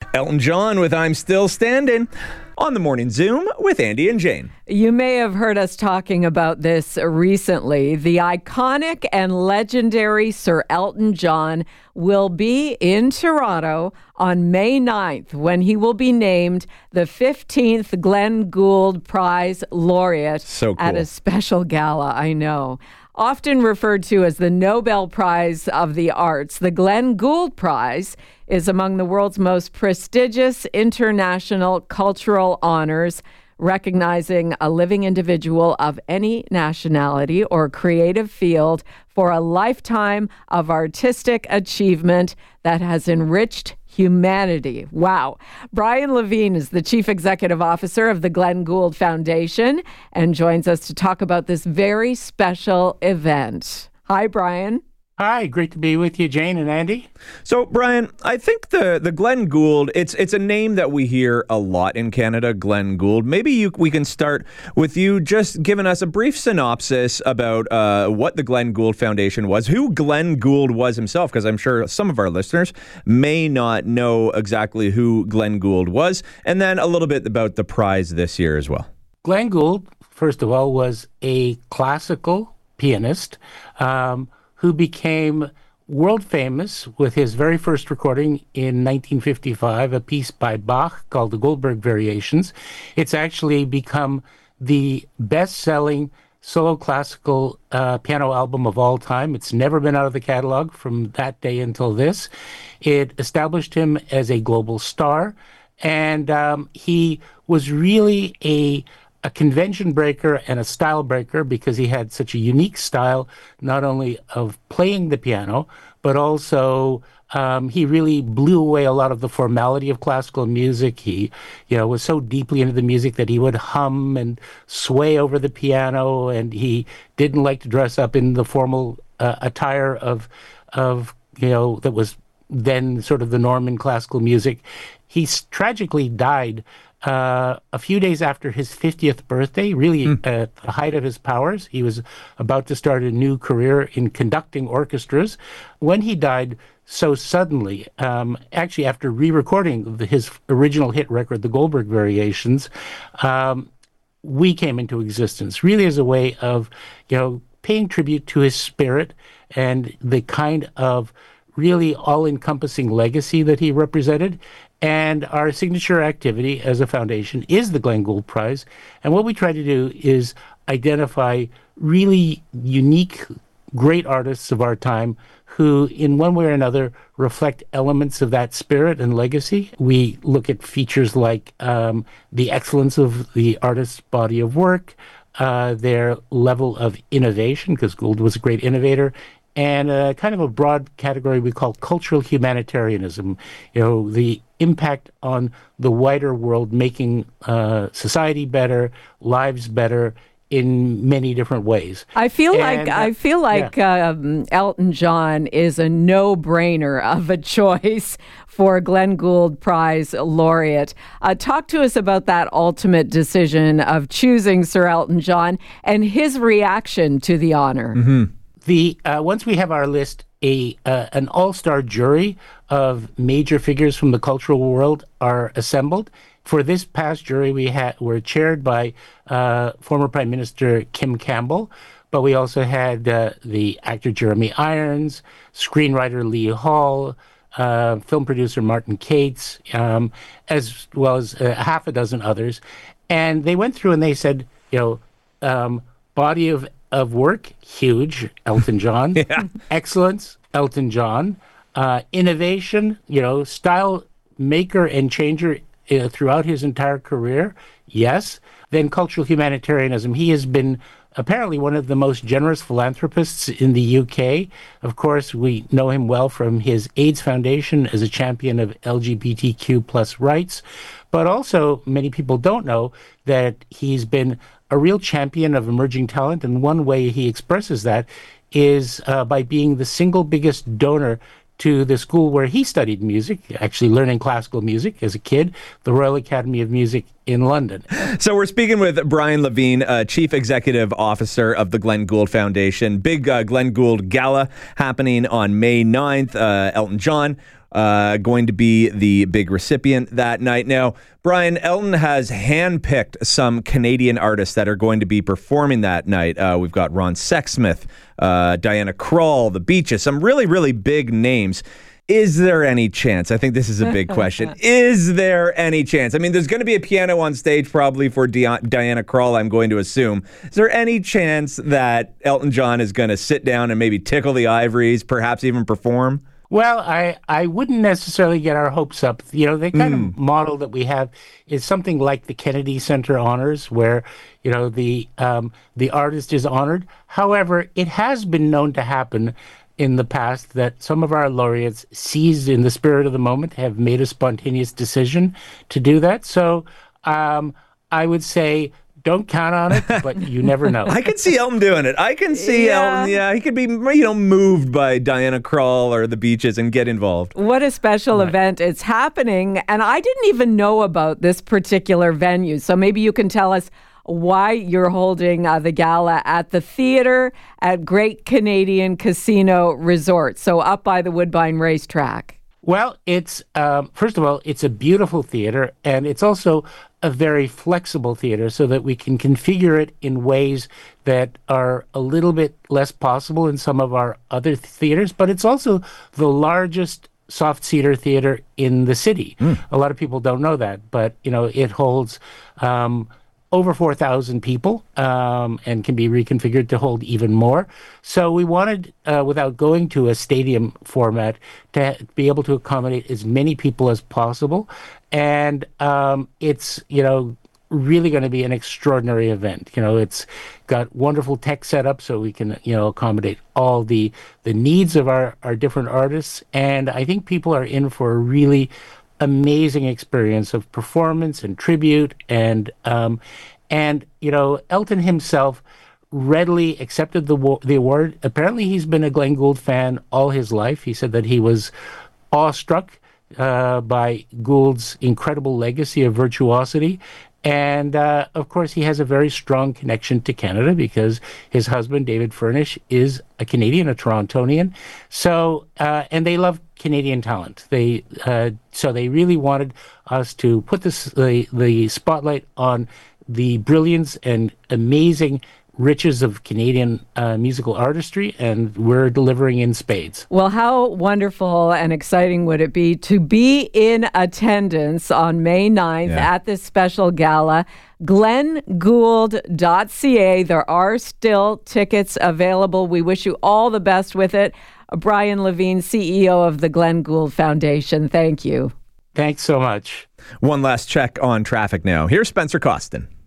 Elton John with I'm Still Standing on the Morning Zoom with Andy and Jane. You may have heard us talking about this recently. The iconic and legendary Sir Elton John will be in Toronto on May 9th when he will be named the 15th Glenn Gould Prize laureate at a special gala. I know. Often referred to as the Nobel Prize of the Arts, the Glenn Gould Prize is among the world's most prestigious international cultural honors, recognizing a living individual of any nationality or creative field for a lifetime of artistic achievement that has enriched humanity. Wow. Brian Levine is the Chief Executive Officer of the Glenn Gould Foundation and joins us to talk about this very special event. Hi, Brian. Hi, great to be with you, Jane and Andy. So, Brian, I think the Glenn Gould, it's a name that we hear a lot in Canada, Glenn Gould. Maybe we can start with you just giving us a brief synopsis about what the Glenn Gould Foundation was, who Glenn Gould was himself, because I'm sure some of our listeners may not know exactly who Glenn Gould was, and then a little bit about the prize this year as well. Glenn Gould, first of all, was a classical pianist who became world famous with his very first recording in 1955, a piece by Bach called the Goldberg Variations. It's actually become the best-selling solo classical piano album of all time. It's never been out of the catalog from that day until this. It established him as a global star, and he was really a convention breaker and a style breaker because he had such a unique style, not only of playing the piano, but also he really blew away a lot of the formality of classical music. He, was so deeply into the music that he would hum and sway over the piano, and he didn't like to dress up in the formal attire of that was then sort of the norm in classical music. He tragically died a few days after his 50th birthday, really at the height of his powers. He was about to start a new career in conducting orchestras. When he died so suddenly, actually after re-recording his original hit record, the Goldberg Variations, we came into existence, really as a way of, paying tribute to his spirit and the kind of really all-encompassing legacy that he represented. And our signature activity as a foundation is the Glenn Gould Prize. And what we try to do is identify really unique, great artists of our time who, in one way or another, reflect elements of that spirit and legacy. We look at features like the excellence of the artist's body of work, their level of innovation, because Gould was a great innovator, and kind of a broad category we call cultural humanitarianism, the impact on the wider world, making society better, lives better in many different ways. I feel like Elton John is a no-brainer of a choice for Glenn Gould Prize laureate. Talk to us about that ultimate decision of choosing Sir Elton John and his reaction to the honor. Mm-hmm. Once we have our list, an all-star jury of major figures from the cultural world are assembled. For this past jury, were chaired by former Prime Minister Kim Campbell, but we also had the actor Jeremy Irons, screenwriter Lee Hall, film producer Martin Cates, as well as half a dozen others. And they went through and they said, body of work, huge, Elton John. Yeah. Excellence, Elton John. Innovation, style maker and changer throughout his entire career, yes. Then cultural humanitarianism. He has been apparently one of the most generous philanthropists in the UK. Of course, we know him well from his AIDS Foundation as a champion of LGBTQ plus rights. But also, many people don't know that he's been a real champion of emerging talent. And one way he expresses that is by being the single biggest donor to the school where he studied music, actually learning classical music as a kid, the Royal Academy of Music in London. So we're speaking with Brian Levine, Chief Executive Officer of the Glenn Gould Foundation. Big Glenn Gould Gala happening on May 9th. Elton John going to be the big recipient that night. Now, Brian, Elton has handpicked some Canadian artists that are going to be performing that night. We've got Ron Sexsmith, Diana Krall, The Beaches, some really, really big names. Is there any chance? I think this is a big question. Is there any chance? I mean, there's going to be a piano on stage probably for Diana Krall, I'm going to assume. Is there any chance that Elton John is going to sit down and maybe tickle the ivories, perhaps even perform? Well, I wouldn't necessarily get our hopes up. You know, the kind of model that we have is something like the Kennedy Center Honors, where, you know, the artist is honored. However, it has been known to happen in the past that some of our laureates, seized in the spirit of the moment, have made a spontaneous decision to do that. So I would say don't count on it, but you never know. I can see Elton doing it. I can see Elton. Yeah, he could be, moved by Diana Krall or The Beaches and get involved. What a special event. It's happening. And I didn't even know about this particular venue. So maybe you can tell us why you're holding the gala at the theater at Great Canadian Casino Resort, so up by the Woodbine Racetrack. Well, it's first of all, it's a beautiful theater, and it's also a very flexible theater so that we can configure it in ways that are a little bit less possible in some of our other theaters, but it's also the largest soft-seater theater in the city. A lot of people don't know that, but, you know, it holds over 4,000 people and can be reconfigured to hold even more. So we wanted, without going to a stadium format, to be able to accommodate as many people as possible. And it's, you know, really going to be an extraordinary event. You know, it's got wonderful tech setup so we can, you know, accommodate all the needs of our different artists. And I think people are in for a really amazing experience of performance and tribute, and you know, Elton himself readily accepted the award. Apparently, he's been a Glenn Gould fan all his life. He said that he was awestruck by Gould's incredible legacy of virtuosity. And, of course, he has a very strong connection to Canada because his husband, David Furnish, is a Canadian, a Torontonian. So, and they love Canadian talent. So they really wanted us to put the spotlight on the brilliance and amazing riches of Canadian musical artistry, and we're delivering in spades. Well, how wonderful and exciting would it be to be in attendance on May 9th at this special gala? GlennGould.ca. There are still tickets available. We wish you all the best with it. Brian Levine, CEO of the Glenn Gould Foundation, thank you. Thanks so much. One last check on traffic now. Here's Spencer Costin.